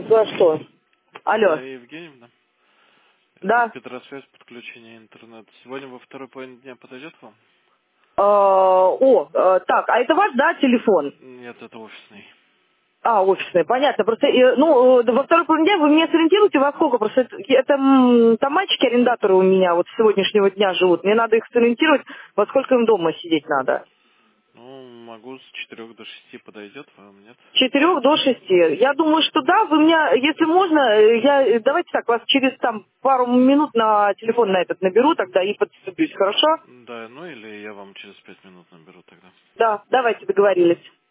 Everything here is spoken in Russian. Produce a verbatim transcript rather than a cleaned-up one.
За что? Алло. Да, Евгеньевна. Это Да. Петросвязь, подключение интернета. Сегодня во второй половине дня подойдет вам? Э, О, э, так, а это ваш, да, телефон? Нет, это офисный. А, офисный, понятно. Просто, э, ну, э, во второй половине дня вы меня сориентируете во сколько? Просто это, это, м, там мальчики-арендаторы у меня вот с сегодняшнего дня живут. Мне надо их сориентировать, во сколько им дома сидеть надо. Ну, могу с четырех до шести подойдет вам, нет? С четырех до шести. Я думаю, что да, вы меня, если можно, э, я, э, давайте так, вас через там пару минут на телефон на этот наберу тогда и подступлюсь, хорошо? Да, ну или я вам через пять минут наберу тогда. Да, давайте договорились.